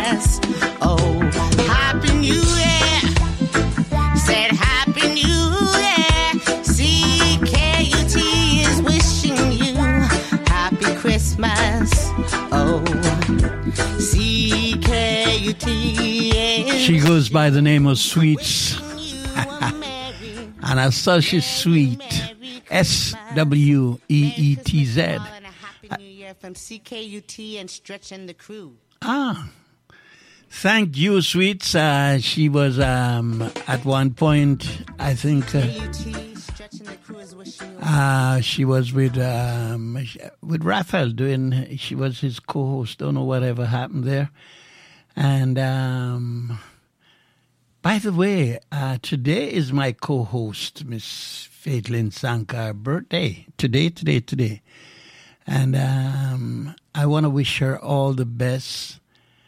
Christmas. Oh, Happy New Year. Said Happy New Year. CKUT is wishing you Happy Christmas. Oh, CKUT. She goes by the name of Sweets. And I saw she's sweet. SWEETZ. Happy New Year from CKUT and Stretch and the crew. Ah. Thank you, Sweets. She was at one point, I think, she was with Raphael doing. She was his co-host. Don't know whatever happened there. And by the way, today is my co-host, Miss Faitlin Sankar, birthday. Today. And I want to wish her all the best.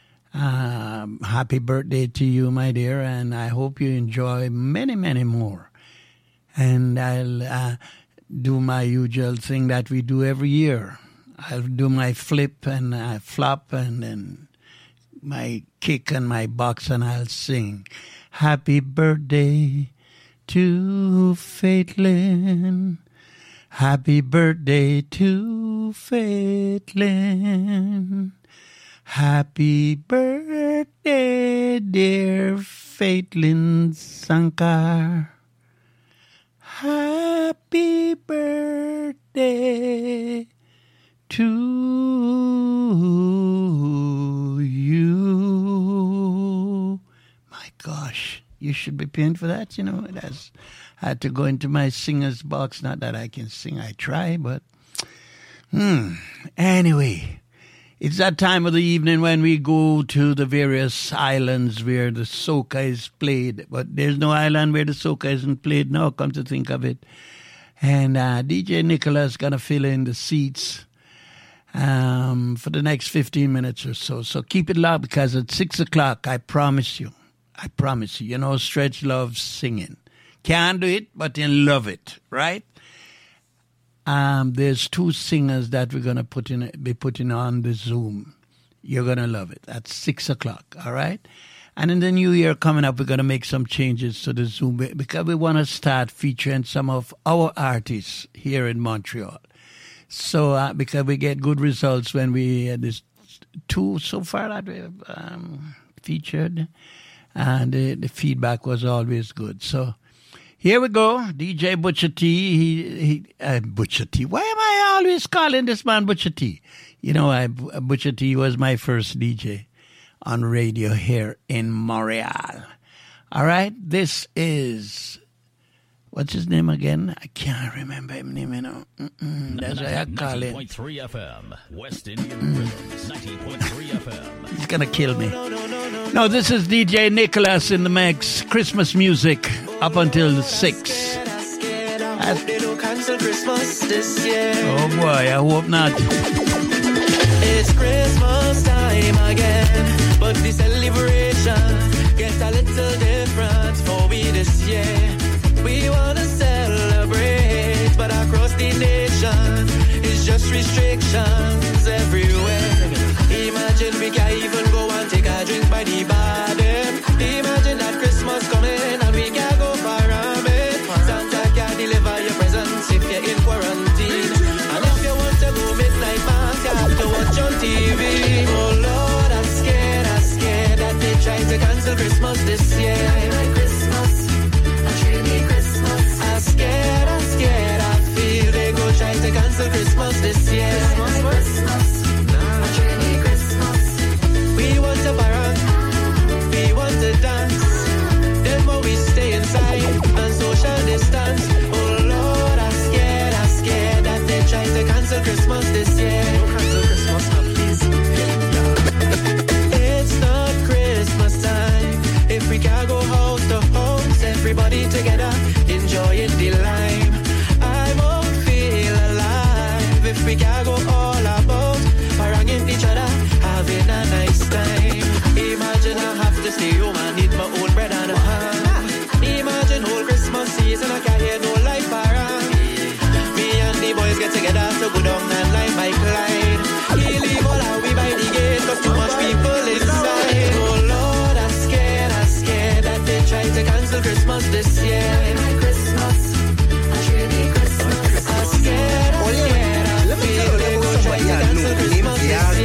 Happy birthday to you, my dear, and I hope you enjoy many, many more. And I'll do my usual thing that we do every year. I'll do my flip and flop and then my kick and my box, and I'll sing Happy Birthday to Faitlin. Happy birthday to Faitlin. Happy birthday, dear Faitlin Sankar. Happy birthday to you. My gosh, you should be paying for that, you know. I had to go into my singer's box. Not that I can sing, I try, but anyway. It's that time of the evening when we go to the various islands where the soca is played. But there's no island where the soca isn't played now, come to think of it. And DJ Nicholas going to fill in the seats for the next 15 minutes or so. So keep it loud because at 6 o'clock, I promise you, you know, Stretch loves singing. Can't do it, but you love it, right? There's two singers that we're going to be putting on the Zoom. You're going to love it. At 6 o'clock, all right? And in the new year coming up, we're going to make some changes to the Zoom because we want to start featuring some of our artists here in Montreal. So because we get good results when there's two so far that we've featured, and the feedback was always good. So here we go, DJ Butcher T. Butcher T. Why am I always calling this man Butcher T? You know, Butcher T was my first DJ on radio here in Montreal. All right, this is, what's his name again? I can't remember his name, you know. That's why I call it. 90.3 FM, West Indian Rhythms, 90.3 FM. He's going to kill me. No, this is DJ Nicholas in the mix. Christmas music up until 6. Oh boy, I hope not. It's Christmas time again, but the celebration gets a little different for we this year. We want to celebrate, but across the nation, it's just restrictions everywhere. Imagine we can't even go and take a drink by the bar. Imagine that Christmas coming and we can't go far from it. Santa can't deliver your presents if you're in quarantine. And if you want to go midnight mass, you have to watch on TV. Oh Lord, I'm scared that they try to cancel Christmas this year. I'm scared, I feel they go try to cancel Christmas this year. We want to party, we want to dance, then when we stay inside and social distance. Oh Lord, I'm scared that they try to cancel Christmas this year. Cancel Christmas, please. It's not Christmas time if we can't go house to this year. Christmas, a dreamy Christmas. I'm scared, I'm scared. Let me tell you about somebody I know. Named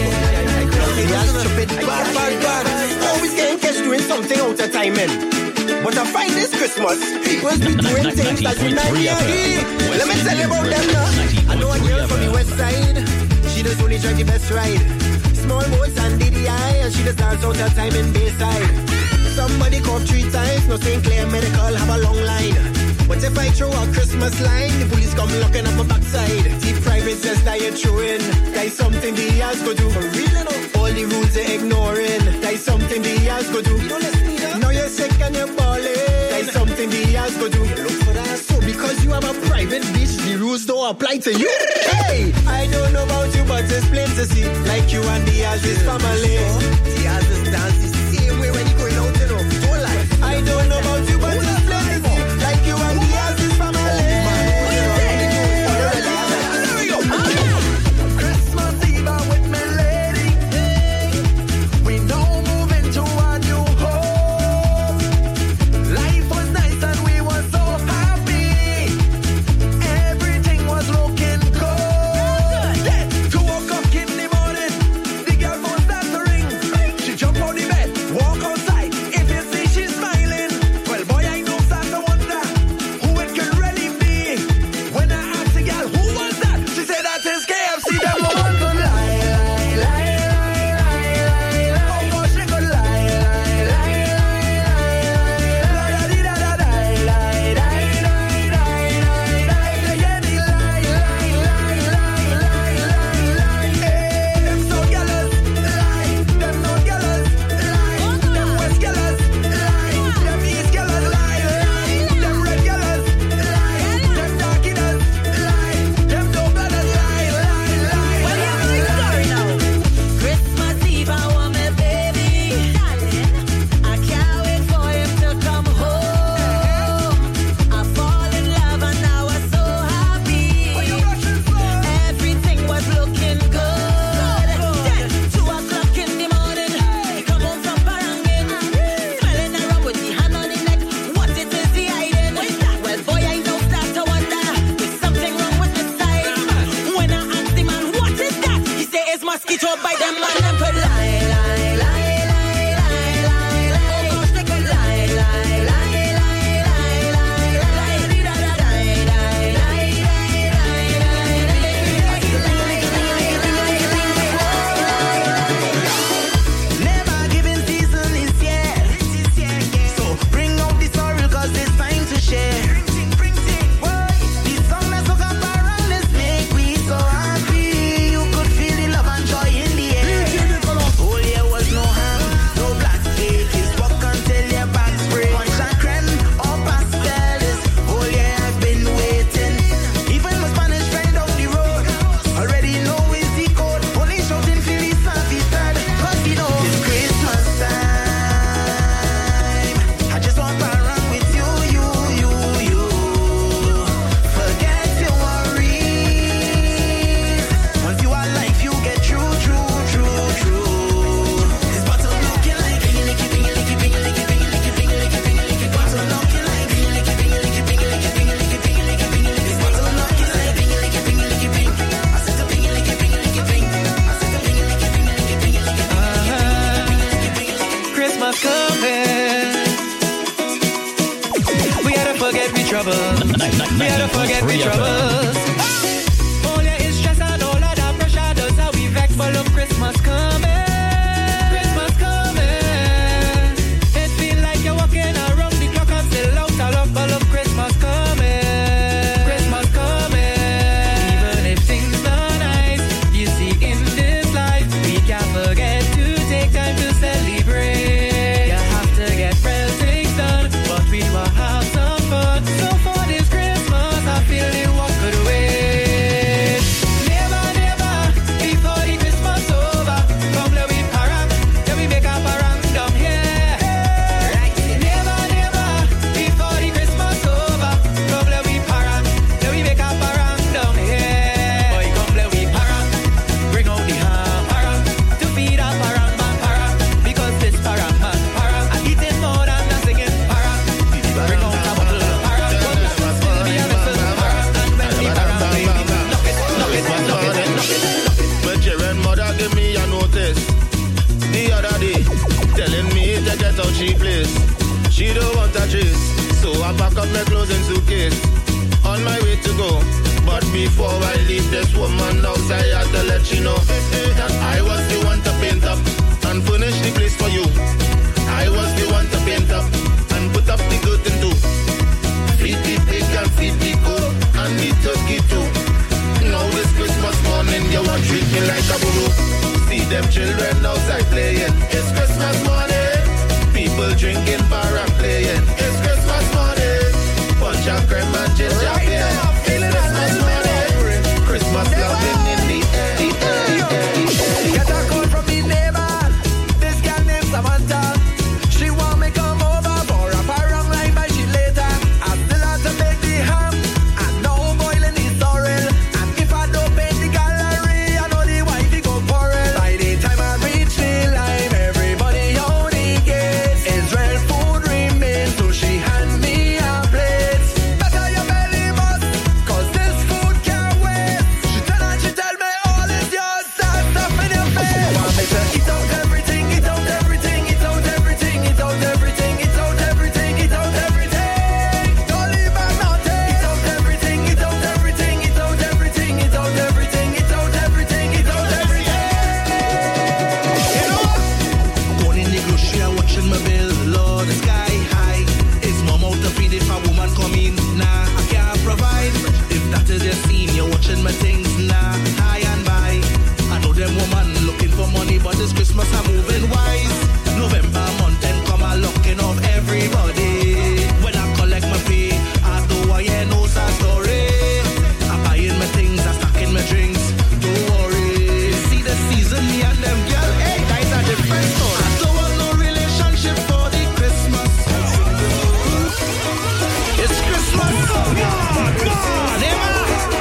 Diaz. Always getting catch doing something out of time, man. But I find this Christmas, people be doing things that remind me of me. Let me tell you about them now. I know a girl from the west side. She does only drive the best ride. Small boats and DDI, and she does dance out her time in Bayside. Somebody called 3 times, no St. Clair Medical have a long line. But if I throw a Christmas line, the police come looking up my backside. The private says that you're throwing. That is something the Diaz go do. For real, you know. All the rules they're ignoring. That is something the Diaz go do. You don't listen either. Now you're sick and you're balling. That is something the Diaz go do. You look for that. So because you have a private beach, the rules don't apply to you. Hey, I don't know about you, but it's plain to see. Like you and Diaz's family. Diaz's dance the same way when you going out, you know. Don't lie. I don't know about you, but it's plain to see. Like you and Diaz's family. Christmas Eve I'm with my lady. We now move into a new home. Life was nice and we were so happy. Everything was looking good. Then 2 o'clock in the morning, the girl phone starts to ring. She jump out the bed, walk outside. If you see she's smiling, well boy I know start to wonder who it could really be. When I asked the girl who was that, she said that is KFC. That woman could lie. Oh gosh, she could lie. Them so jealous, lie. Them no jealous, lie. Them west jealous, lie. Them east jealous, lie. Them red jealous, lie. Them dark jealous, lie. Them no blooded, lie. Well, here's my story now. Christmas Eve, I want my baby. Darling, I can't wait for him to come home. I fall in love and now I'm so happy. Everything was looking good. Then 2 o'clock in the morning, he come home from Parangin, smelling around with the hand on his neck. What it is he hiding? Well, boy, I now start to wonder there's something wrong with the side. When I asked the man what is that, he say it's mosquito bite. Them man them could lie. Oh gosh, they could lie. Never giving season is here. So bring out the sorrel cause it's time to share. The song that's hook up around us make we so happy. You could feel the love and joy in the air. Oh yeah, was no ham, no black cake. It's walk until your back spray. Punch and creme or pastels. Oh yeah, I've been waiting. Even my Spanish friend up the road already know is the code. Only shouting feel the service cause you know it's Christmas time. I just want to run with you. Forget your worries. Once you are life, you get true. This bottle looking like bottle looking like bottle looking like I said the Christmas coming. We gotta forget we trouble. We gotta forget we troubles. All your stress and all of that pressure does how we vex, but look, Christmas coming. It feel like you're walking around the clock and still out of luck, but look, Christmas coming. Even if things not nice, you see in this life, we can't forget to take time to celebrate. You have to get real things done, but we will have some fun. So for this Christmas, I feel it walk away. she place. She don't want a trace, so I pack up my clothes and suitcase. On my way to go, but before I leave this woman house, I had to let you know that I was the one to paint up and furnish the place for you. I was the one to paint up and put up the curtain too. Feed the pig and feed the goat and the turkey too. Now this Christmas morning, you want treat me like a boo. See them children outside playing. It's Christmas morning. People drinking bar and playing. It's Christmas morning. Punch and creme and ginger beer. It's Christmas morning. Christmas loving in the air. Get a call from the neighbor. This girl named Samantha. She want me come over for a parang line, but she later. I still have to make the ham and now boiling the sorrel. And if I don't paint the gallery, I know the wifey go quarrel. By the time I reach the line, everybody on the gate. Israel food remains, so she hand me a plate. Better your belly bust, cause this food can't wait. She tell me all is yours, start stuff in your face. I want me to eat out everything, eat out everything, eat out everything, eat out everything, eat out everything, eat out everything. Don't leave out nothing. Eat out everything, eat out everything, eat out everything, eat out everything, eat out everything, eat out everything. You know what? Going in the grocery and watching my bill, Lord, the sky high. It's mom out to feed if a woman come in. Nah, I can't provide. If that is your scene, you're watching my things. Nah, high and by. I know them woman looking for money, but this Christmas I'm moving wise. November month and come a looking off everybody. When I collect my pay, I do I hear no sad story. I'm buying my things, I'm stocking my drinks. Don't worry. You see the season, me and them girl, hey, guys are different story. I don't want no relationship for the Christmas. It's Christmas. Come on, Emma.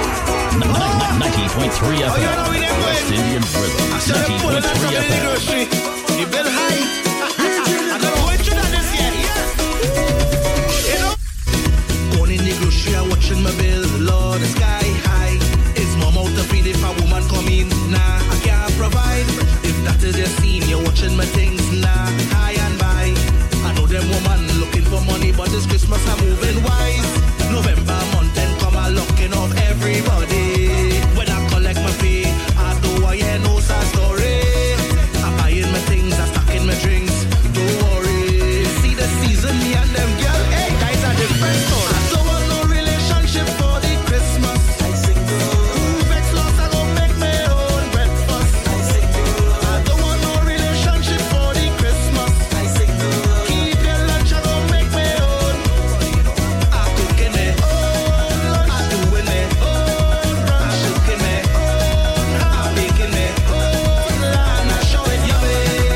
90.3 FM. West Indian Rhythm. 90.3 FM. The bill high. I don't know what you done this year. You know? Going in the grocery and watching my bill, Lord, the sky high. It's mom out to feed if a woman come in. Nah, I can't provide. If that is your scene, you're watching my things. Nah, high and by. I know them woman looking for money, but this Christmas I'm moving wise. November month and come a looking off everybody. When I collect my pay, I do I hear no sad story. I'm buying my things, I'm stocking my drinks. Don't worry. See the season, me and them girl, hey, guys are different story. I don't want no relationship for the Christmas. I sing good. Vex lost, I gon' make my own breakfast. I sing good. I don't want no relationship for the Christmas. I sing good. Keep your lunch, I gon' make my own. I'm cooking my own lunch. I'm doing my own brunch. I'm cooking my own. I'm baking my own. And I show it yummy.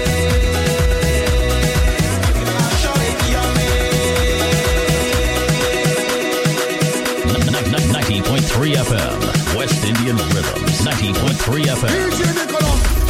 I show it yummy. 90.3 FM. West Indian Rhythms. 90.3 FM.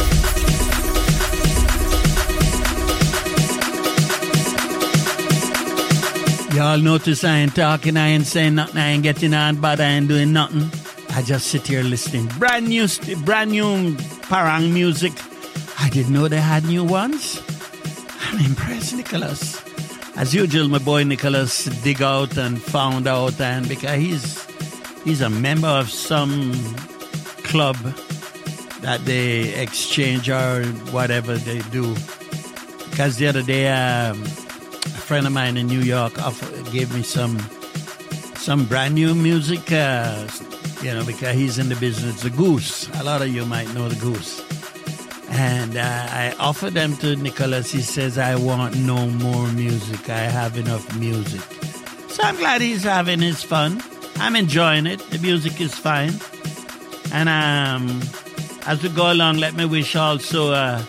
Y'all notice I ain't talking, I ain't saying nothing, I ain't getting on, but I ain't doing nothing. I just sit here listening. Brand new parang music. I didn't know they had new ones. I'm impressed, Nicholas. As usual, my boy Nicholas dig out and found out, and because he's a member of some club that they exchange or whatever they do. Because the other day, a friend of mine in New York gave me some brand new music, because he's in the business, the Goose. A lot of you might know the Goose. And I offered them to Nicholas. He says, I want no more music. I have enough music. So I'm glad he's having his fun. I'm enjoying it. The music is fine. And as we go along, let me wish also a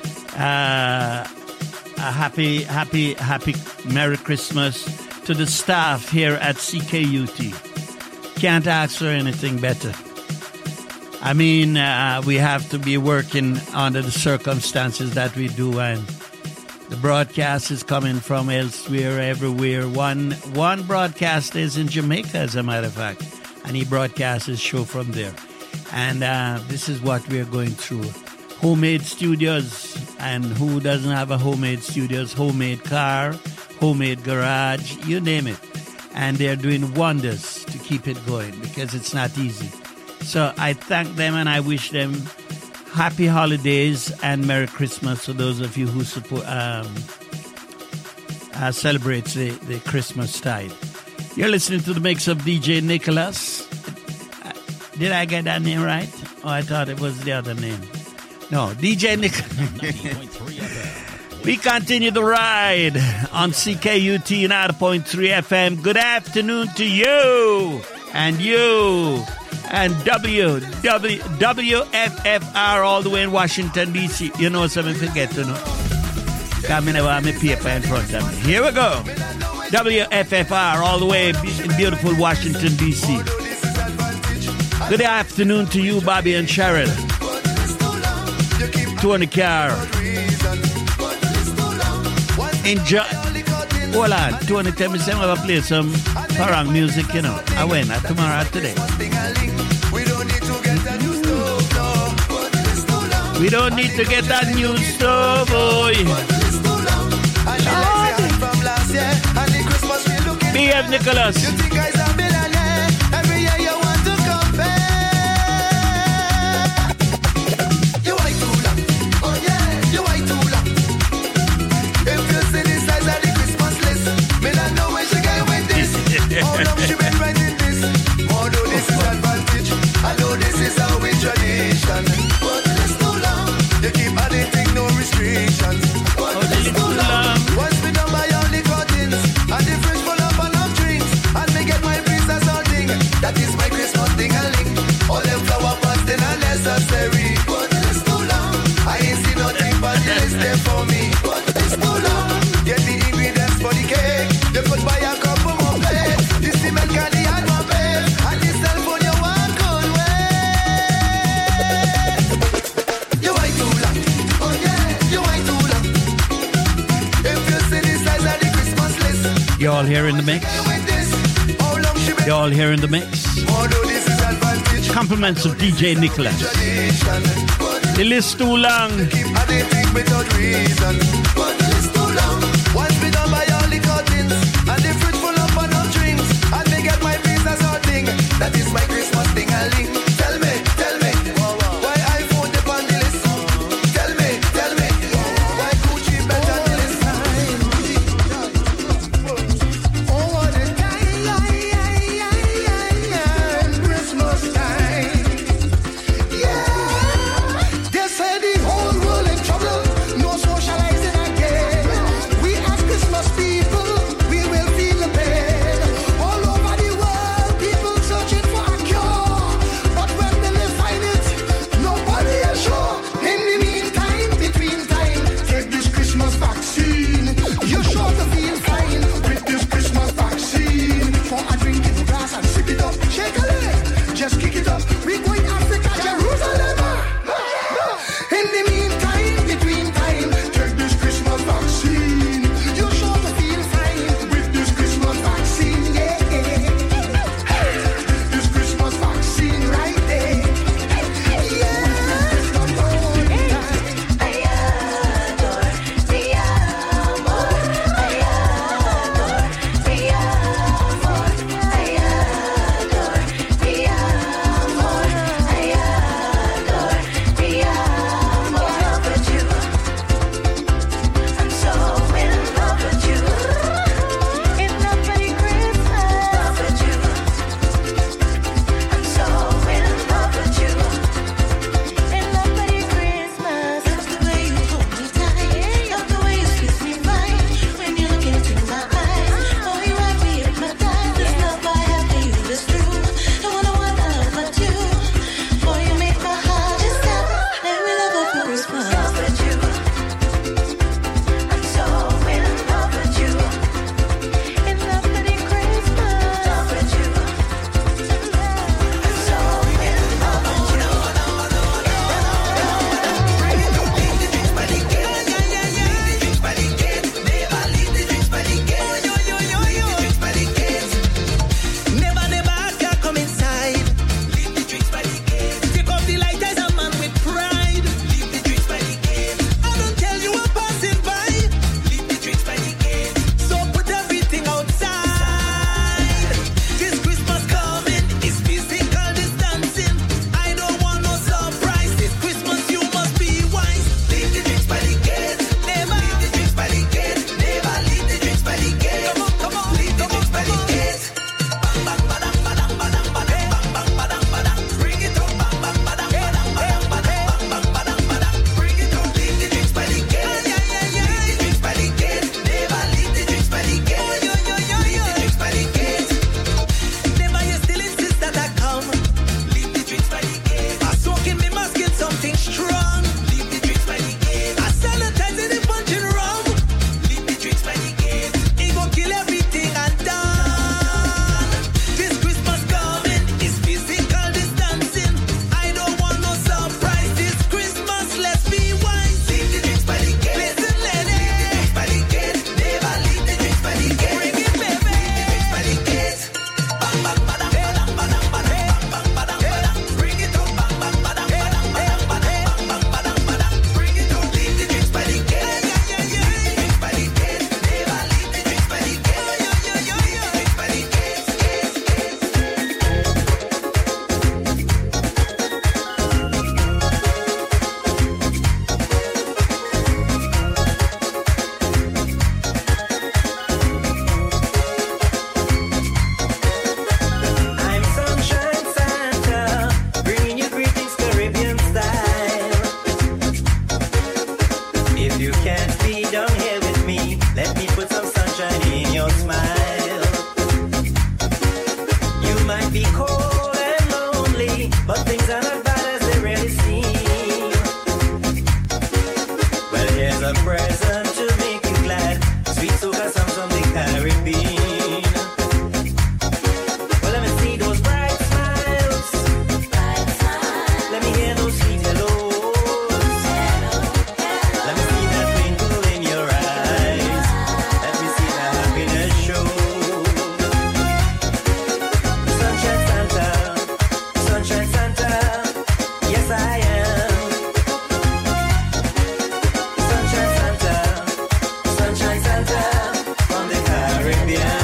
happy Merry Christmas to the staff here at CKUT. Can't ask for anything better. I mean, we have to be working under the circumstances that we do, and the broadcast is coming from elsewhere, everywhere. One broadcaster is in Jamaica, as a matter of fact, and he broadcasts his show from there. And this is what we're going through. Homemade Studios. And who doesn't have a Homemade Studios? Homemade car, homemade garage, you name it. And they're doing wonders to keep it going because it's not easy. So I thank them and I wish them happy holidays and Merry Christmas for those of you who support celebrates the Christmas tide. You're listening to the mix of DJ Nicholas. Did I get that name right? Oh, I thought it was the other name. No, DJ Nicholas. We continue the ride on CKUT 90.3 FM. Good afternoon to you and WFFR all the way in Washington, D.C. You know something forget to know. Come in with my paper in front of me. Here we go. WFFR all the way in beautiful Washington, D.C. Good afternoon to you, Bobby and Cheryl. Two in the car. Enjoy. Hold on. Two in the tell me I'm going to play some parang music, you know. I went tomorrow today. We don't need to get that new stove, boy. BF Nicholas. You think I's a millionaire? Every year you want to compare. You wait too long. Oh yeah, you wait too long. If you see the size of the Christmas list, me not know when she get with this. How long she been writing this? Although this is advantage, I know this is our tradition. But it's too long. You keep adding things, no restrictions. But it's too long. Once we done by all the curtains and the fridge full of enough drinks, and me get my pizza something. That is my Christmas thing-a-ling. All them flower pots they not necessary. But it's too long. I ain't see nothing but the list there for me. But it's too long. Get the ingredients for the cake. You could buy a couple more plates. The cement candy and my bed. And the cell phone you want could wait. You wait too long. Oh yeah, you wait too long. If you see the size of the Christmas list, You all here in the mix? You all here in the mix? Compliments of DJ Nicholas. The list too long. keep adding things without reason. But it's too long. Once we done by all the curtains and the fridge full of enough drinks, and me get my pizza sorting. That is my Christmas thing-a-ling. Tell me, why I put the on the list? Tell me, why Gucci better than this? Oh, what a time, Christmas time. Yeah, they say the whole world in trouble. No socializing again. songs from the Caribbean. Well, let me see those bright smiles. Let me hear those sweet hellos. Let me see that twinkle in your eyes. Let me see that happiness show. Sunshine Santa, Sunshine Santa, yes I am. Sunshine Santa, Sunshine Santa, from the Caribbean.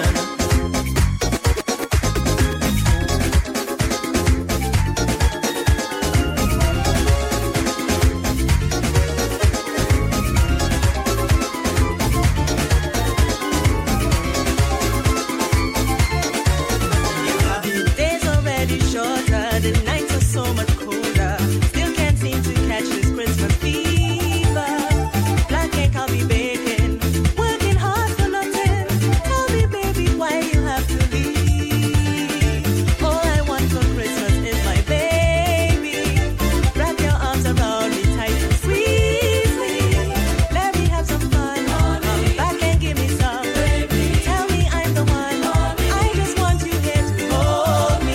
Days already shorter, the nights are so much colder. Still can't seem to catch this Christmas fever. Black cake I'll be baking, working hard for nothing. Tell me, baby, why you have to leave? All I want for Christmas is my baby. Wrap your arms around me tight and squeeze me. Let me have some fun. Come back and give me some. Tell me I'm the one. I just want you here to hold me.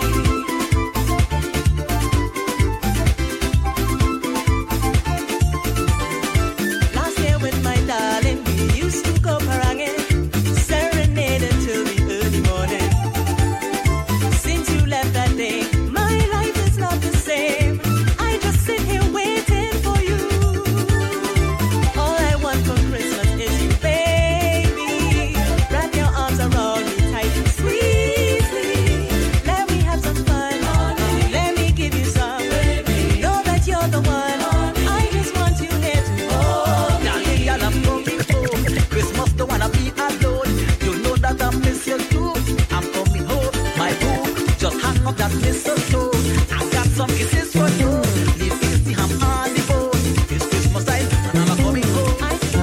Last year with my darling, we used to go paranging, serenade until the early morning. Since you left that day, my life is not the same. I just sit here waiting for you. All I want for Christmas is you, baby. Wrap your arms around me tight and squeeze me. Let me have some fun. Let me give you some. Know that you're the one. I just want you here to hold me. Girl, I'm coming home. Christmas don't wanna be alone. You know that I miss you too. I'm coming home. My boo, just hang up that mistletoe. I got some kisses for you. Leave the ham on the bone. It's Christmas time and I'm coming home.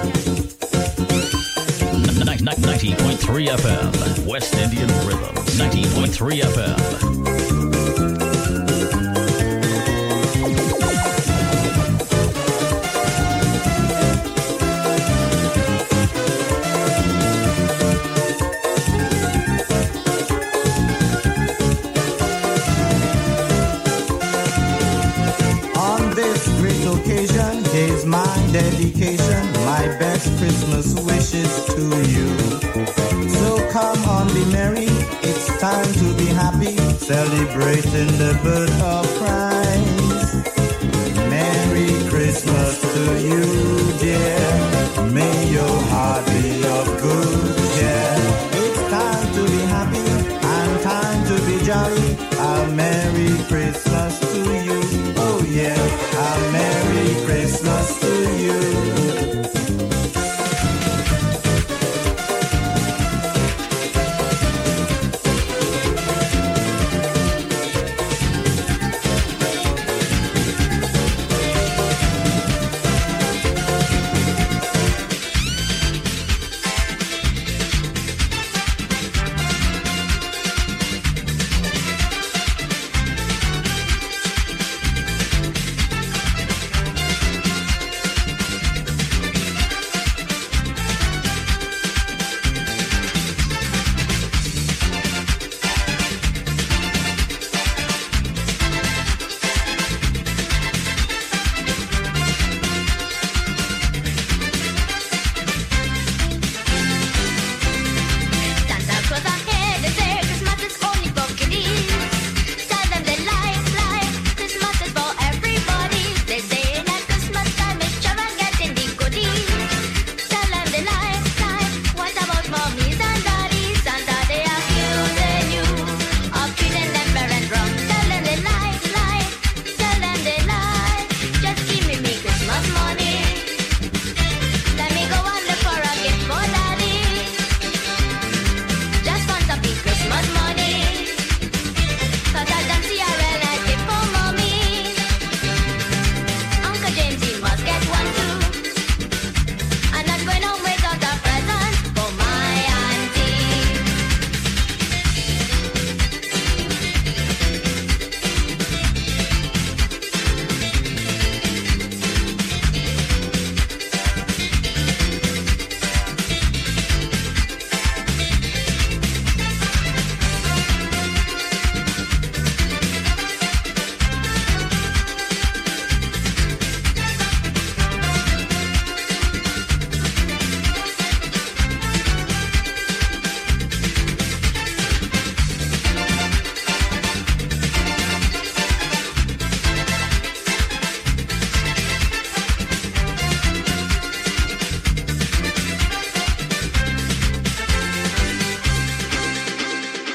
90.3 FM, West Indian Rhythm. 90.3 FM. On this great occasion, here's my dedication, my best Christmas wishes to you. So come on, be merry, it's time to be happy, celebrating the birth of Christ. Merry Christmas to you, dear, may your heart be of good cheer. It's time to be happy, and time to be jolly, a Merry Christmas to you. Oh yeah, a Merry Christmas to you.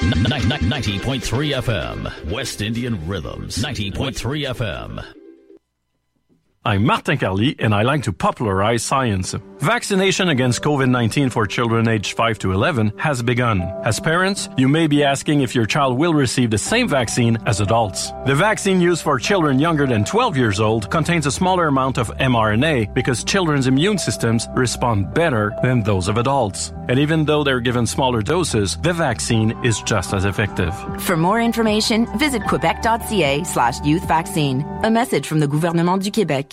90.3 FM. West Indian Rhythms. 90.3 FM. I'm Martin Carly, and I like to popularize science. Vaccination against COVID-19 for children aged 5 to 11 has begun. As parents, you may be asking if your child will receive the same vaccine as adults. The vaccine used for children younger than 12 years old contains a smaller amount of mRNA because children's immune systems respond better than those of adults. And even though they're given smaller doses, the vaccine is just as effective. For more information, visit quebec.ca/youth vaccine. A message from the Gouvernement du Québec.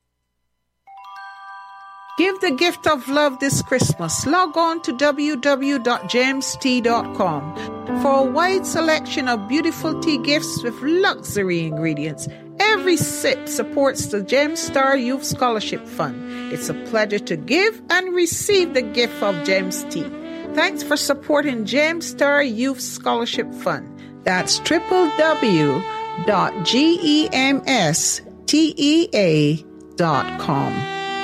Give the gift of love this Christmas. Log on to www.jamestea.com for a wide selection of beautiful tea gifts with luxury ingredients. Every sip supports the James Star Youth Scholarship Fund. It's a pleasure to give and receive the gift of James Tea. Thanks for supporting James Star Youth Scholarship Fund. That's www.gemstea.com.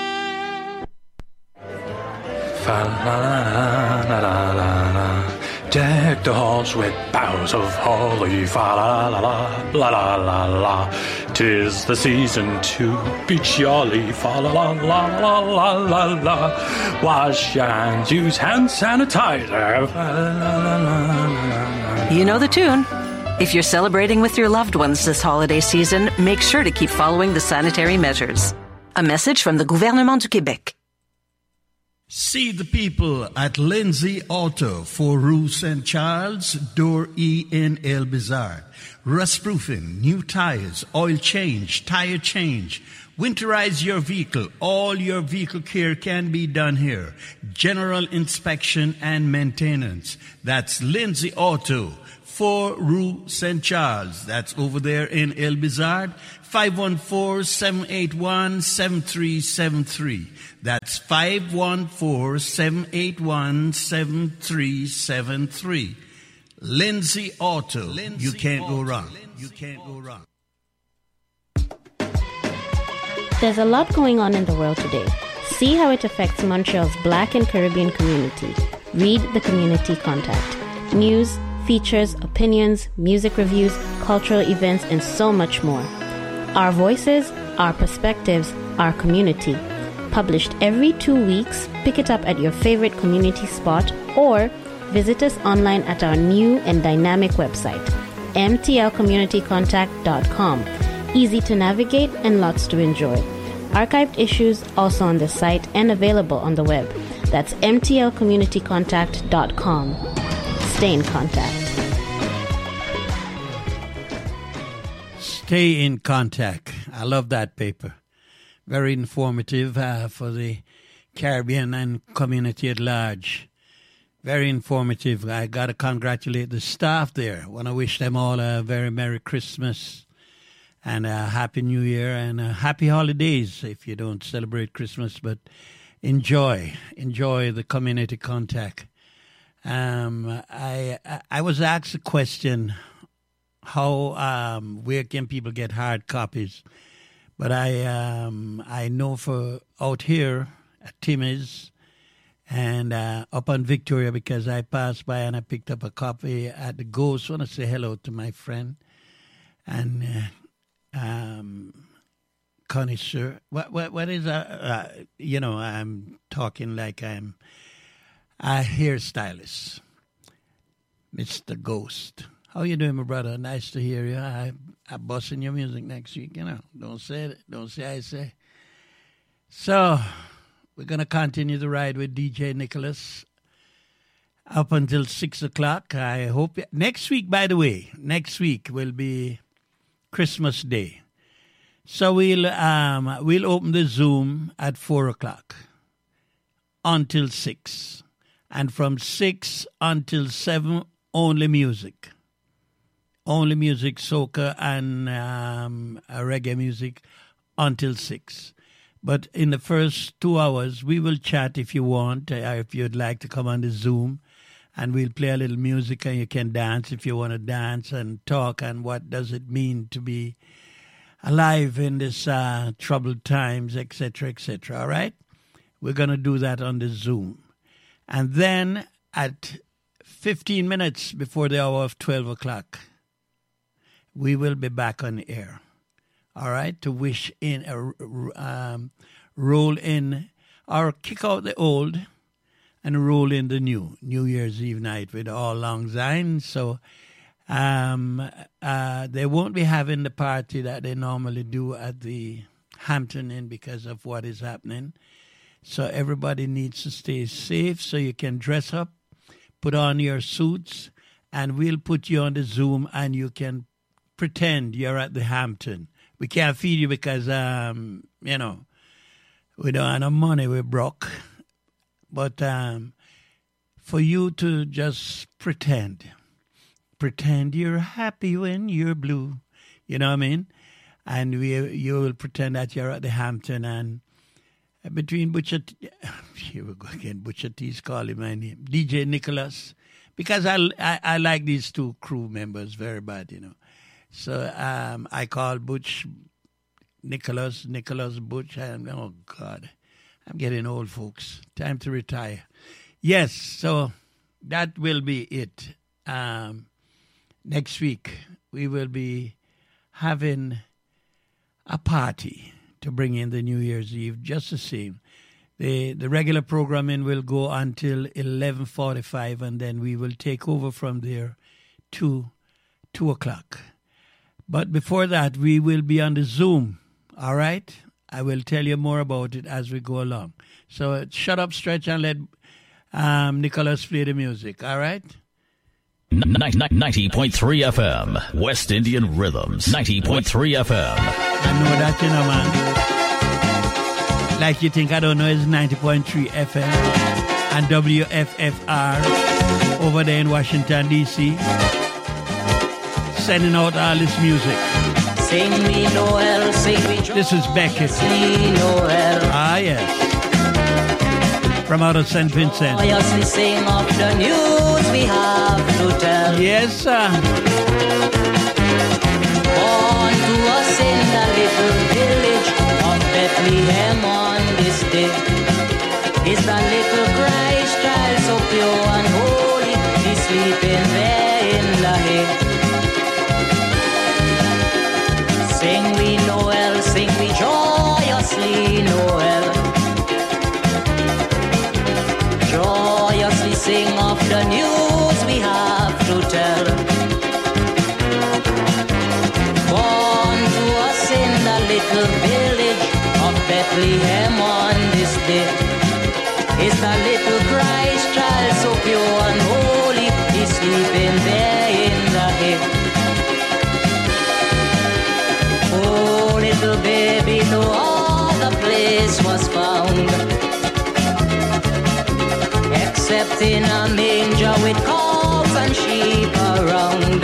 Fa-la-la-la-la-la-la. Deck the halls with boughs of holly. Fa-la-la-la-la-la-la-la. 'Tis the season to be jolly. Fa-la-la-la-la-la-la. Wash your hands, use hand sanitizer. Fa-la-la-la-la-la-la. You know the tune. If you're celebrating with your loved ones this holiday season, make sure to keep following the sanitary measures. A message from the Gouvernement du Québec. See the people at Lindsay Auto for Rue St. Charles, Door E in El Bizarre. Rust proofing, new tires, oil change, tire change. Winterize your vehicle. All your vehicle care can be done here. General inspection and maintenance. That's Lindsay Auto for Rue St. Charles. That's over there in El Bizarre. 514-781-7373. That's 514-781-7373. Lindsay Auto. You can't go wrong. You can't go wrong. There's a lot going on in the world today. See how it affects Montreal's Black and Caribbean community. Read the Community Contact. News, features, opinions, music reviews, cultural events, and so much more. Our voices, our perspectives, our community. Published every 2 weeks, pick it up at your favorite community spot or visit us online at our new and dynamic website, mtlcommunitycontact.com. Easy to navigate and lots to enjoy. Archived issues also on the site and available on the web. That's mtlcommunitycontact.com. Stay in contact. Stay in contact. I love that paper. Very informative for the Caribbean and community at large. Very informative. I got to congratulate the staff there. I want to wish them all a very Merry Christmas and a Happy New Year and a Happy Holidays if you don't celebrate Christmas. But enjoy the Community Contact. I was asked a question, where can people get hard copies? But I know for out here at Timmy's and up on Victoria, because I passed by and I picked up a copy at the Ghost. I want to say hello to my friend and connoisseur. What is I'm talking like I'm a hairstylist, Mr. Ghost. How you doing, my brother? Nice to hear you. I'm busting your music next week, Don't say it. Don't say I say. So, we're going to continue the ride with DJ Nicholas up until 6 o'clock. I hope... Next week, by the way, will be Christmas Day. So, we'll open the Zoom at 4 o'clock until 6. And from 6 until 7, only music. Only music, soca and reggae music until 6. But in the first 2 hours, we will chat if you want, if you'd like to come on the Zoom. And we'll play a little music and you can dance if you want to dance and talk and what does it mean to be alive in this troubled times, etc., etc. All right? We're going to do that on the Zoom. And then at 15 minutes before the hour of 12 o'clock, we will be back on the air. All right, to wish in, roll in, or kick out the old and roll in the new. New Year's Eve night with All Lang Syne. So they won't be having the party that they normally do at the Hampton Inn because of what is happening. So everybody needs to stay safe so you can dress up, put on your suits, and we'll put you on the Zoom and you can pretend you're at the Hampton. We can't feed you because, we don't have no money, we're broke. But for you to just pretend you're happy when you're blue, you know what I mean? And you will pretend that you're at the Hampton, and between Butcher, here we go again, Butcher T's calling my name, DJ Nicholas, because I like these two crew members very bad, So I call Butch Nicholas Butch, and oh God, I'm getting old, folks. Time to retire. Yes, so that will be it. Next week, we will be having a party to bring in the New Year's Eve, just the same. The regular programming will go until 11:45, and then we will take over from there to 2 o'clock. But before that, we will be on the Zoom, all right? I will tell you more about it as we go along. So shut up, stretch, and let Nicholas play the music, all right? 90.3 FM, West Indian Rhythms, 90.3 FM. I know that, man. Like you think I don't know, it's 90.3 FM and WFFR over there in Washington, D.C. Sending out all this music. Sing me Noel, sing me Joy. This is Beckett. Noel. Ah, yes. From out of St. Vincent. Joyously sing of the news we have to tell. Yes, sir. Born to us in the little village of Bethlehem on this day is the little Christ child so pure and holy. He's sleeping there in the hay. Sing we Noel, sing we joyously Noel. Joyously sing of the news we have to tell. Born to us in the little village of Bethlehem on this day is the little Christ child so pure and holy. He's sleeping there in the hay. Oh, little baby, no other place was found except in a manger with cows and sheep around.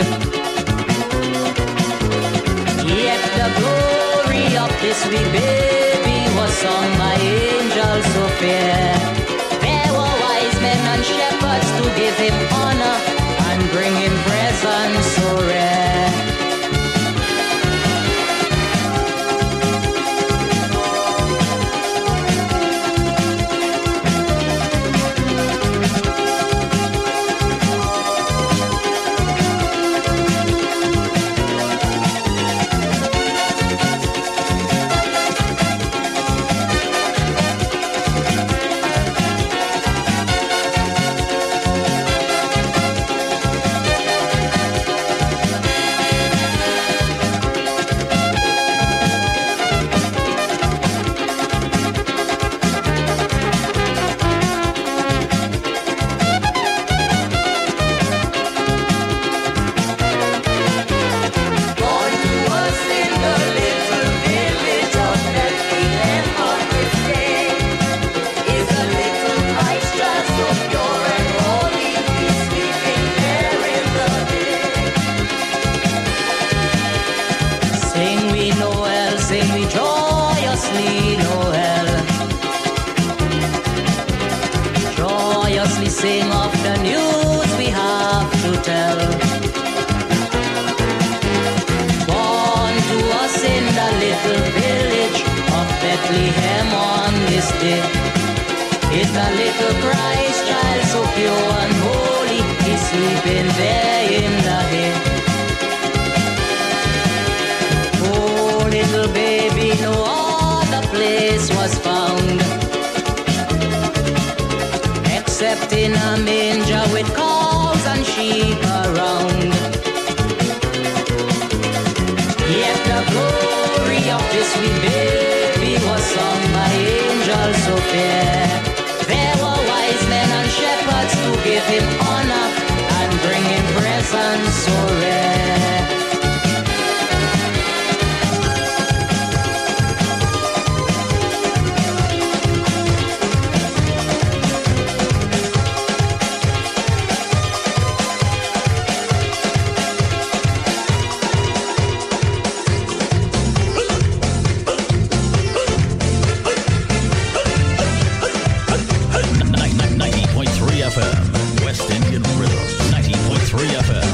Yet the glory of this wee baby was sung by angels so fair. There were wise men and shepherds to give him honor and bring him presents so rare. Sing of the news we have to tell. Born to us in the little village of Bethlehem on this day is the little Christ child so pure and holy. He's something there in the head. Oh, little baby, no other place was found except in a manger with cows and sheep around. Yet the glory of this sweet baby was sung by angels so fair. There were wise men and shepherds to give him honor and bring him presents so rare. West Indian Rhythm, 90.3 FM.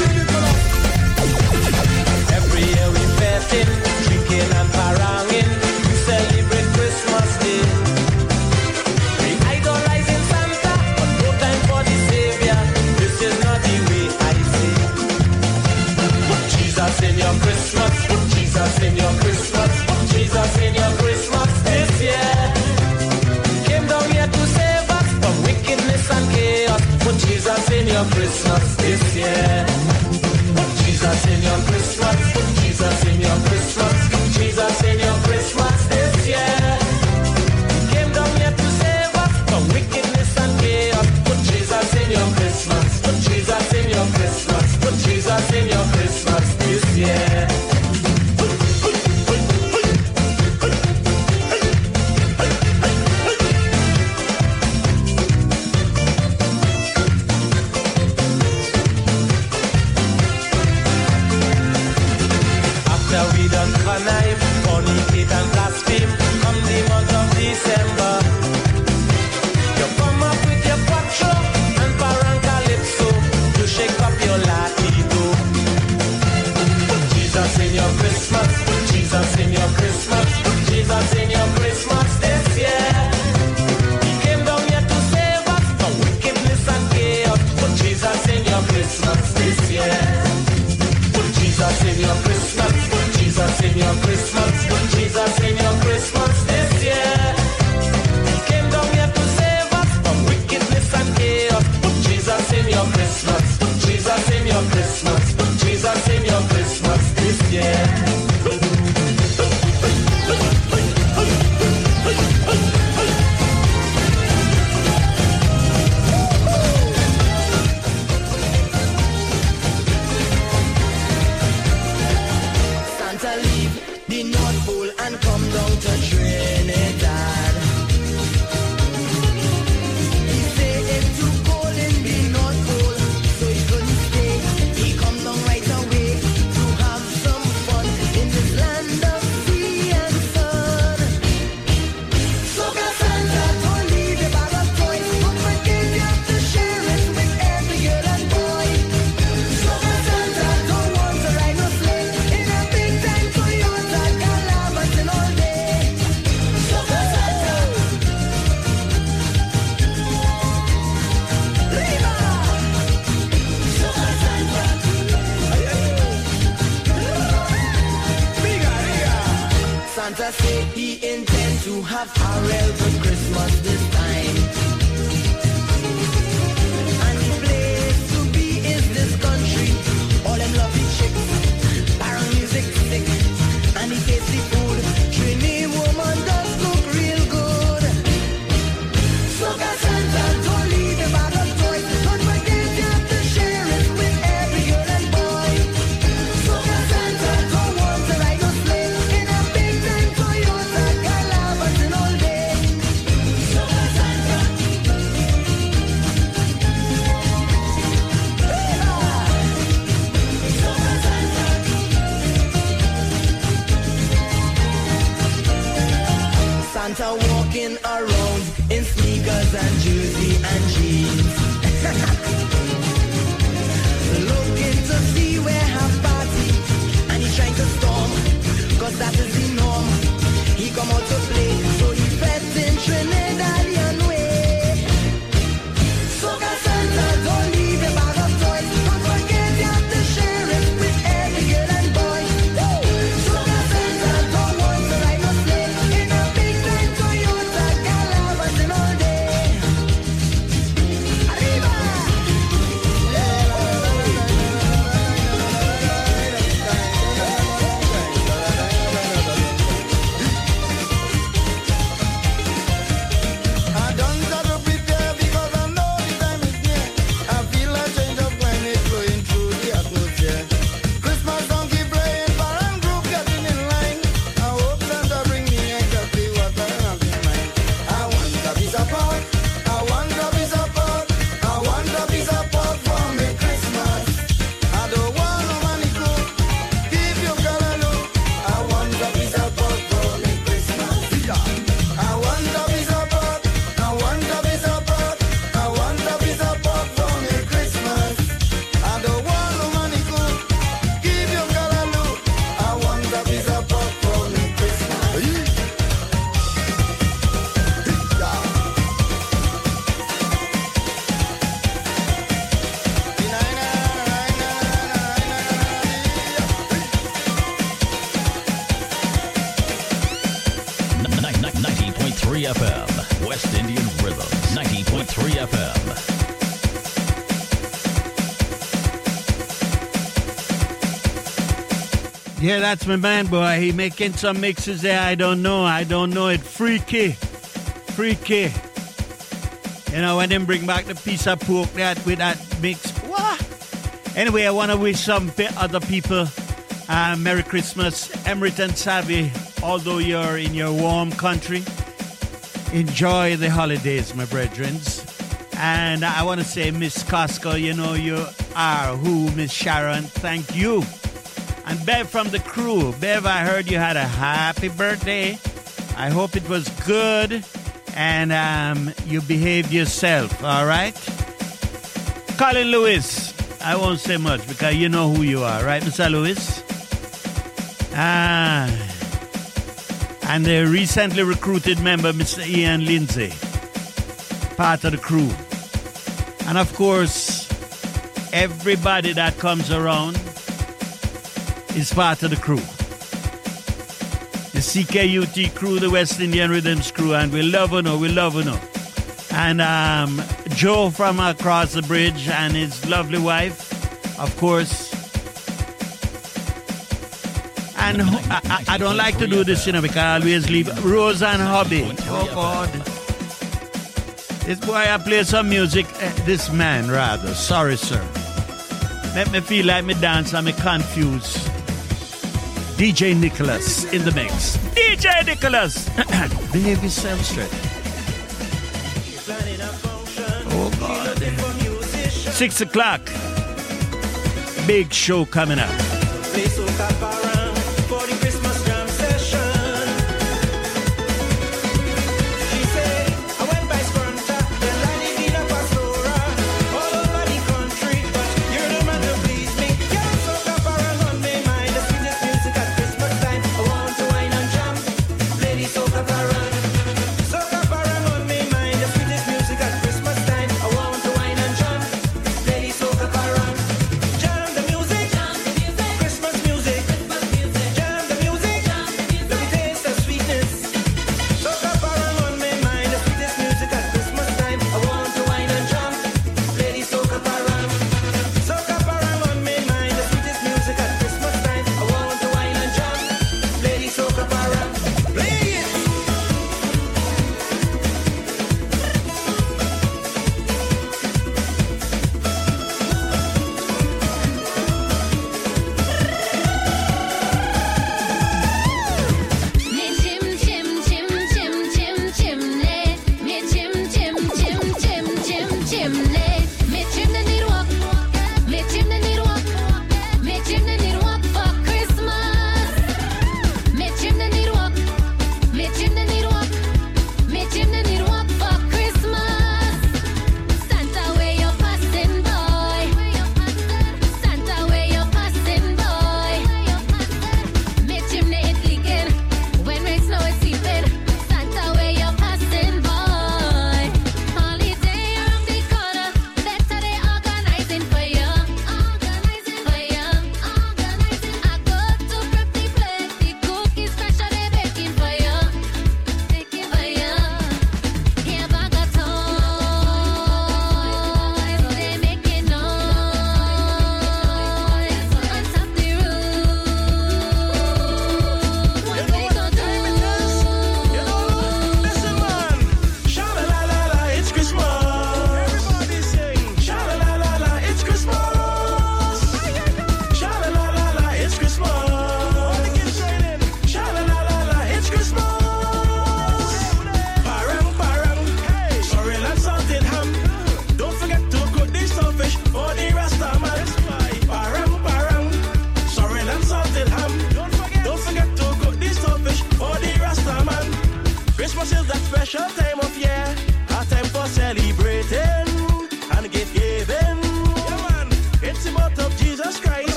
Every year we feting, drinking and paranging to celebrate Christmas Day. We idolizing Santa, but no time for the Savior. This is not the way I say. Put Jesus in your Christmas, put Jesus in your Christmas, put Jesus in your Christmas this year. Came down here to save us from wickedness and chaos. Put Jesus in your Christmas this year. Put Jesus in your Christmas. Put Jesus in your Christmas. Put Jesus in your Christmas this year. He came down here to save us from wickedness and chaos. Put Jesus in your Christmas. Put Jesus in your Christmas. Put Jesus in your Christmas this year. We done connive, fornicate and blaspheme. Come the month of December, you come up with your quattro and parancalypso to shake up your latido. Put Jesus in your Christmas, put Jesus in your Christmas, put Jesus in your Christmas this year. He came down here to save us from wickedness and chaos. Put Jesus in your Christmas this year. Put Jesus in your Christmas. Jesus in your Christmas, put Jesus in your Christmas this year. He came down here to save us from wickedness and chaos. Put Jesus in your Christmas, put Jesus in your Christmas, put Jesus in your Christmas this year. Santa say he intends to have Harrell for Christmas this time. And the place to be is this country. All them lovely chicks, barrel music sick, and the tasty food. Trini woman does look real good. So got Santa don't leave the bag of toys. Don't forget you have to share it with every girl and boy. So got Santa don't want to ride no sleigh in a big time Toyota Calabash all day. So got Santa FM. Yeah, that's my man, boy. He making some mixes there. I don't know it. Freaky. You know, when them bring back the piece of pork that with that mix. What? Anyway, I want to wish some other people Merry Christmas. Emirate and Savvy, although you're in your warm country, enjoy the holidays, my brethrens. And I want to say, Miss Costco, you know you are who, Miss Sharon. Thank you. And Bev from the crew. Bev, I heard you had a happy birthday. I hope it was good and you behaved yourself, all right? Colin Lewis, I won't say much because you know who you are, right, Mr. Lewis? And the recently recruited member, Mr. Ian Lindsay, part of the crew. And of course, everybody that comes around is part of the crew. The CKUT crew, the West Indian Rhythms crew, and we love you. And Joe from across the bridge and his lovely wife, of course. And I don't like to do this, you know, because I always leave Rose and Hobby. Oh, God. This boy, I play some music. This man, rather. Sorry, sir. Make me feel like me dance and me confused. DJ Nicholas in the mix. DJ Nicholas! Behave yourself straight. Oh, God. 6 o'clock. Big show coming up. Christmas music.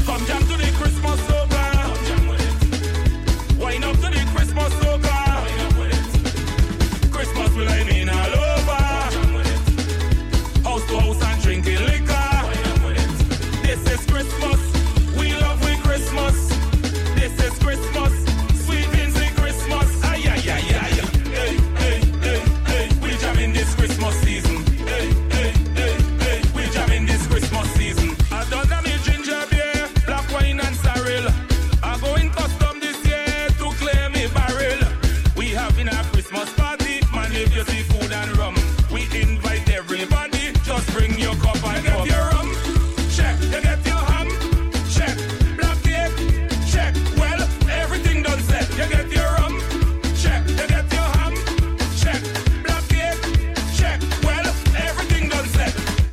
Come jam to the Christmas soca. Wine up to the Christmas soca. Christmas will I mean all over. House to house and drinking liquor. This is Christmas. We love we Christmas. This is Christmas. Sweet things in Christmas. Ay, ay, ay, ay. Hey, hey, hey, hey. We jam in this Christmas season. Hey, hey, hey, hey. We jam in this Christmas season. I done them in ginger beer, black wine and sorrel. I go in custom this year to clear me barrel. We having a Christmas party, man, if you see food and rum. We invite everybody, just bring your cup and get your rum. Check, you get your ham. Check, black cake. Check, well, everything done set. You get your rum. Check, you get your ham. Check, black cake. Check, well, everything done set.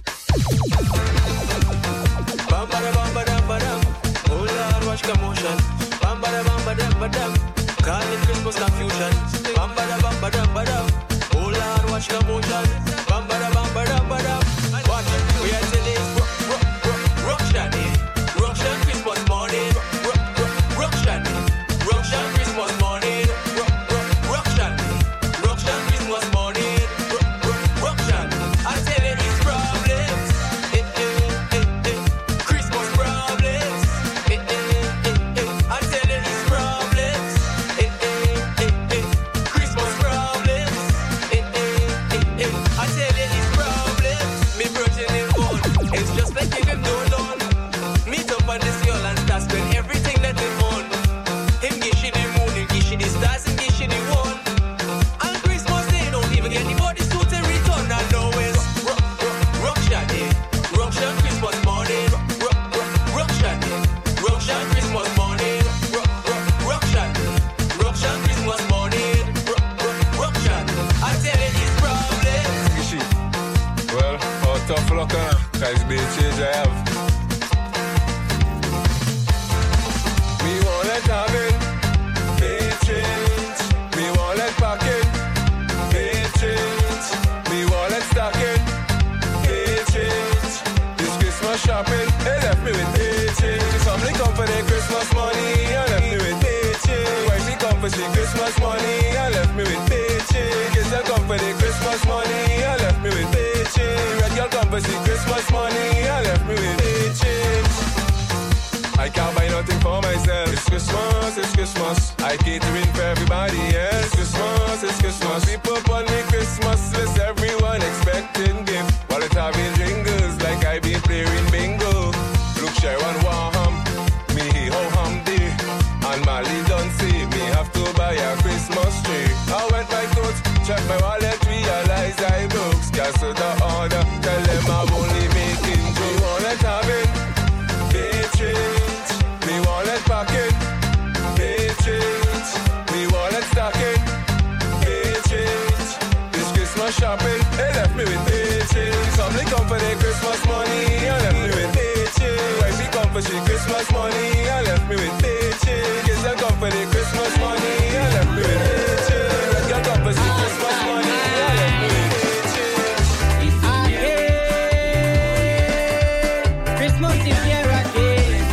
Bam bada bam badam badam. Oh Lord, watch commotion. Bam bada bam badam badam. Call it Christmas confusion. Bam bada bam badam badam. Oh Lord, watch commotion. Bam bada bam badam badam. Watch it. We are telling Russian, Russian Christmas morning. Russian, Russian Christmas morning. Russian, Russian Christmas morning. Russian. I tell you these problems. Christmas problems. I tell you these problems. Christmas problems. I tell you these problems. Me virgin in own. It's just like giving no loan. Meet up on the seal and start spend everything that they own. Him give she the moon, him give she the stars, him give she the one. On Christmas Day, don't even get the body suit in return. I know it's Russian Day, Russian Christmas morning. Russian Day, Russian Christmas morning. Russian, Russian Christmas morning. Russian. I tell you these problems. Well, oh, tough luck, cause big change I have. Me won't let have it, big change. Me won't let pack it, big change. Me won't let stack it, big change. This Christmas shopping, they left me with big change. Family come for their Christmas money, and left me with big change. Wifey come for she Christmas money, and left me with big change. Kids that come for their Christmas money, and left me with big change. Red girl come for she Christmas money, and left me with big change. I can't buy nothing for myself. It's Christmas, it's Christmas. I catering for everybody else. It's Christmas, it's Christmas. People on the Christmas list, everyone expecting gift. While it's having jingles like I be playing bingo. Look, Sharon Waham, me ho Hamdi, and Mali don't see me have to buy a Christmas tree. I went my coat, check my wallet, realize I broke. Cancel the order, tell them I'm only making joke. Me won't let have it, big change. Me won't let pack it, big change. Me won't let stack it, big change. This Christmas shopping, they left me with big change. Family come for their Christmas money, and left me with big change. Wifey come for she Christmas money, and left me with big change. Kids that come for their Christmas money, and left me with big change. Red girl come for she Christmas money, and left me with big change. Christmas is here again,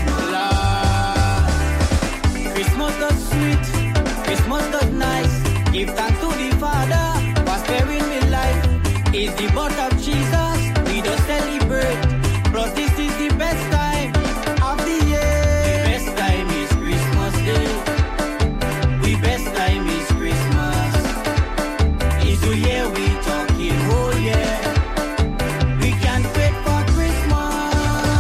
Lord. Christmas does sweet, Christmas does nice. Give thanks to the Father for sparing me life. It's the birth of Jesus, we don't celebrate. Plus this is the best time of the year. The best time is Christmas Day. The best time is Christmas. It's the year we talking whole year. We can't wait for Christmas.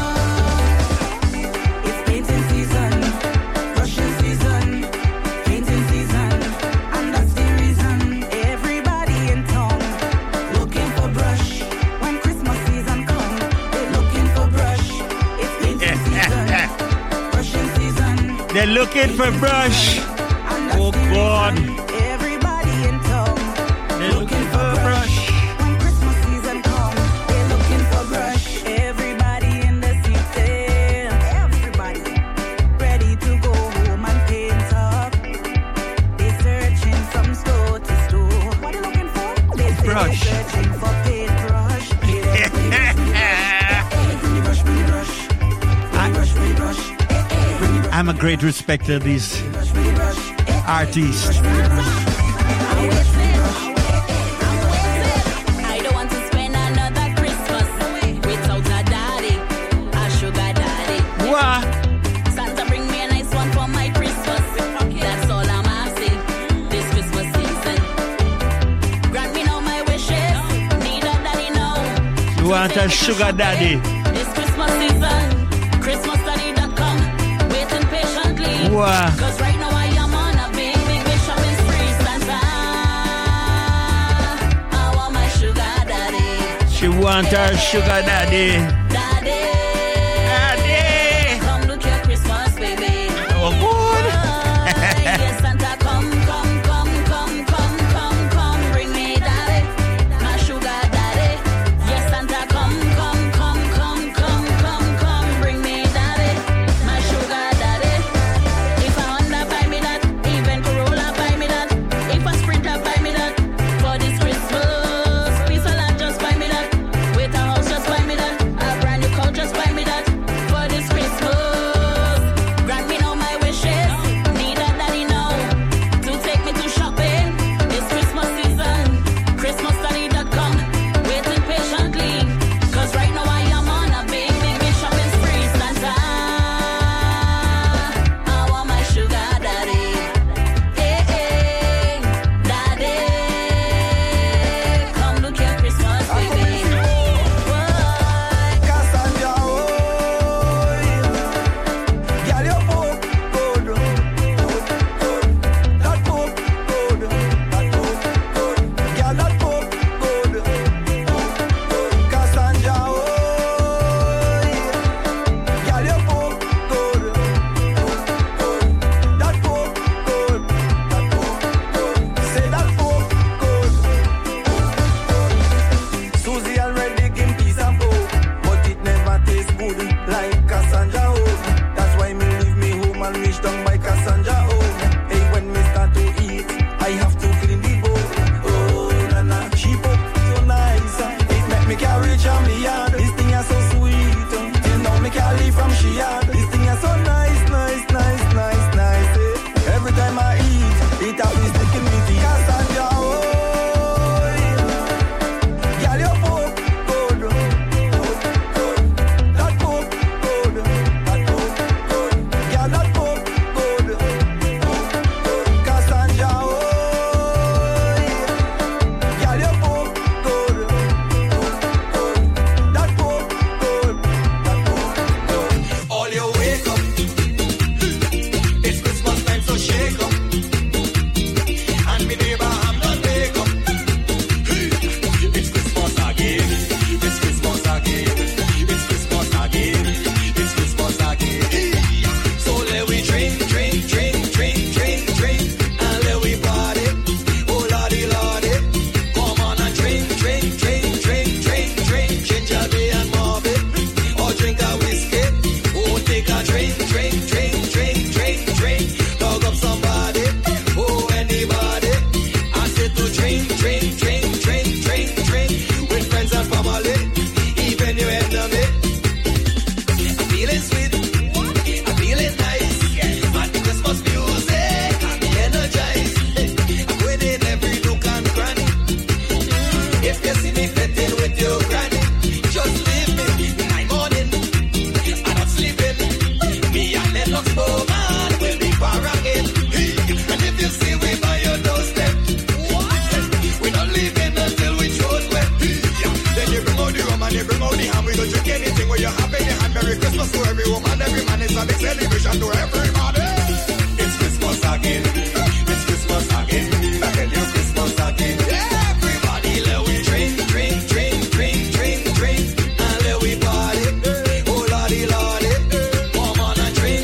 It's painting season, Russian season, painting season, and that's the reason everybody in town looking for brush. When Christmas season come, they're looking for brush. It's painting season, Russian season. They're looking for brush. Oh God. Everybody in town They're looking for brush. When Christmas season come, they're looking for brush. Everybody in the city, everybody ready to go home and paint up. They're searching from store to store. What are you looking for? They're Brush. searching for paintbrush. Bring the brush, bring the brush. Bring the brush, bring the brush. I'm a great respecter of these artists. I don't want to spend another Christmas without a daddy, a sugar daddy. What? Santa, bring me a nice one for my Christmas. That's all I'm asking this Christmas season. Grant me now my wishes. Need a daddy now. You want a sugar daddy? This Christmas season. ChristmasDaddy.com. Waiting patiently. What? Cause right now I am on a big shopping spree. Santa, I want my sugar daddy. She want her sugar daddy. Daddy. Come look your Christmas, baby. Oh, good. Yes, Santa, come. Bring me daddy, my sugar daddy. Yes, Santa, come. Bring me daddy, my sugar daddy. If a Honda buy me that, even Corolla buy me that. If a Sprinter buy me that, for this Christmas, Peace of Land just buy me that. With a house just buy me that. A brand new car just buy me that. For this Christmas, grant me now my wishes. Need a daddy now to take me to shopping. It's Christmas season. ChristmasDaddy.com. Waiting patiently. Cause right now I am on a big shopping spree. Santa, I want my sugar daddy. Hey, daddy. Come look your Christmas, baby. Cassandra, oh, girl, you poke good. That poke good. Girl, that poke good. Cassandra, oh, girl, you poke good. That poke good. Say that poke good. Susie already give peace and hope, but it never tastes good like Cassandra home. That's why me leave me home and reach down by Cassandra home. Hey, when me start to eat, I have to clean the bowl. Oh, na, she poke so nice. It make me carry from the yard. This thing is so sweet. Till now me can't leave from she yard. This thing is so nice. Every time I eat, it always sticking with the Cassandra. Oh, girl, you poke good. That poke good. Girl, that poke good. Cassandra, oh, girl, you poke good. That poke good. All you wake up, it's Christmas time, so shake up. And me neighbor, I'm not wake up. It's Christmas again. It's Christmas again. It's Christmas again. It's Christmas again. So let we drink. And let we party. Oh, lordy. Come on and drink. Ginger beer and Marvin. Or drink a whiskey. Oh, take a drink. Dog up somebody. Oh, anybody. I said to drink. With friends and family. Even your enemy. I'm feeling sweet. I'm feeling nice. And the Christmas music. I'm energized. I'm winning every nook and cranny. If you see me fitting with your granny, just leave me in my morning. I'm not sleeping. Me and Lennox Bowman will be far again. And if you see we by your doorstep, we're not leaving until we throw wet. Then you bring out the rum and you bring out the ham. We don't drink anything where you have in your hand. Merry Christmas to every woman, every man. It's a big celebration to everybody. It's Christmas again. It's Christmas again. I tell you Christmas again. Everybody let we drink. And let we party. Oh, lordy. Come on and drink.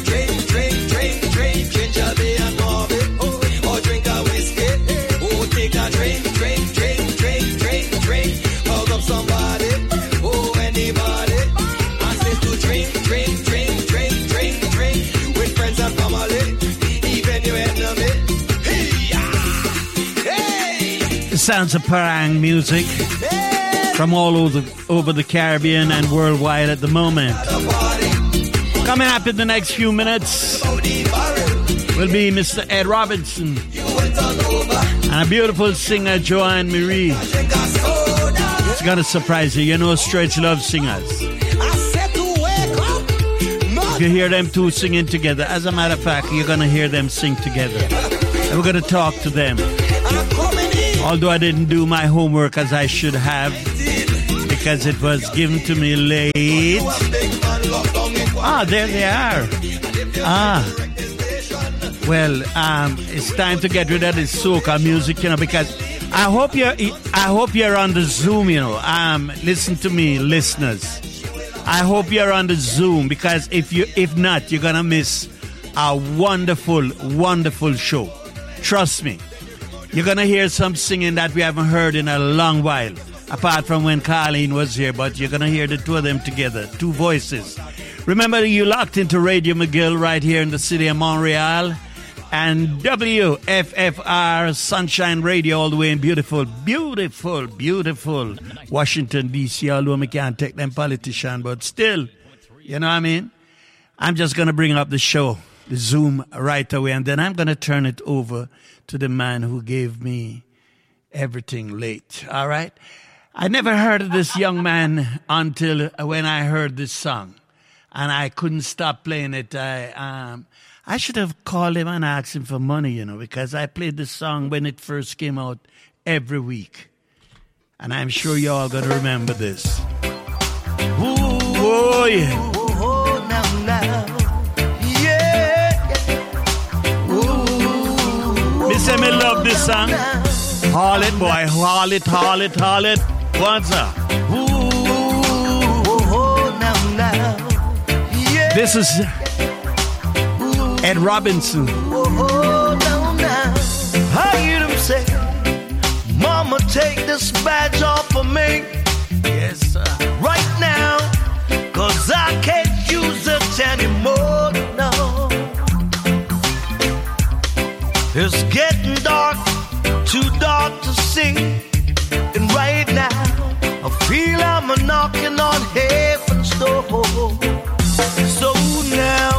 Ginger beer and Marvin. Or drink a whiskey. Oh, take a drink. Hug up somebody. Oh, anybody. I say to drink. With friends and family. Even your enemy. Hey! Sounds of parang music from all over the Caribbean and worldwide at the moment. Coming up in the next few minutes will be Mr. Ed Robinson and a beautiful singer, Joanne Marie. It's going to surprise you. You know Stretch loves singers. If you hear them two singing together, as a matter of fact, you're going to hear them sing together. And we're going to talk to them. Although I didn't do my homework as I should have, because it was given to me late. Ah, there they are. Well, it's time to get rid of this soca music, you know, because I hope you're on the Zoom, you know. Listen to me, listeners. I hope you're on the Zoom, because if not, you're gonna miss a wonderful, wonderful show. Trust me. You're gonna hear some singing that we haven't heard in a long while, apart from when Carlene was here, but you're gonna hear the two of them together, two voices. Remember, you locked into Radio McGill right here in the city of Montreal, and WFFR Sunshine Radio all the way in beautiful, beautiful, beautiful Washington, D.C., although we can't take them politicians, but still, you know what I mean? I'm just going to bring up the show, the Zoom, right away, and then I'm going to turn it over to the man who gave me everything late, all right? I never heard of this young man until when I heard this song, and I couldn't stop playing it. I should have called him and asked him for money, you know, because I played this song when it first came out every week. And I'm sure you all going to remember this. Ooh, oh, yeah. Oh, now. Yeah. Ooh. Me say me love this song. Haul it, boy. Haul it, haul it, haul it. What's up? Now. Yeah. This is Ed Robinson. I hear them say, Mama, take this badge off of me. Yes, sir. Right now, 'cause I can't use it anymore, no. It's getting dark, too dark to see. And right now, I feel I'm knocking on heaven.